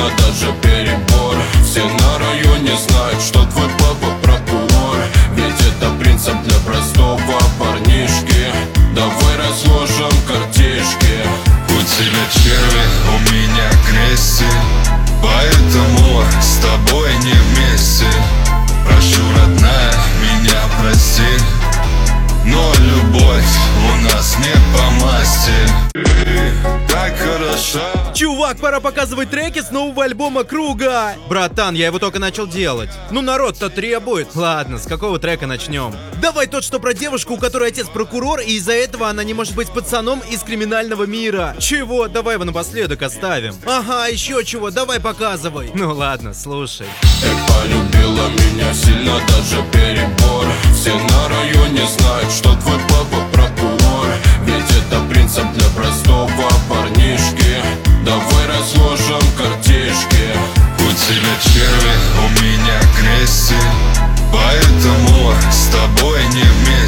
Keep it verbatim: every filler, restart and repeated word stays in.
сильно даже перебор. Все на районе знают, что твой папа прокурор. Ведь это принцип для простого парнишки. Давай разложим картишки. У тебя черви, у меня кресты, поэтому с тобой не вместе. Прошу, родная, меня прости, но любовь у нас не по масти. Ты так хороша. Чувак, пора показывать треки с нового альбома Круга. Братан, я его только начал делать. Ну, народ-то требует. Ладно, с какого трека начнем? Давай тот, что про девушку, у которой отец прокурор, и из-за этого она не может быть пацаном из криминального мира. Чего? Давай его напоследок оставим. Ага, еще чего, давай показывай. Ну ладно, слушай. Ты полюбила меня сильно, даже перебор. Все на районе знают, что твой папа прокурор. Ведь это принцип для простого парнишки. Давай разложим картишки. У тебя черви, у меня кресты, поэтому с тобой не вместе.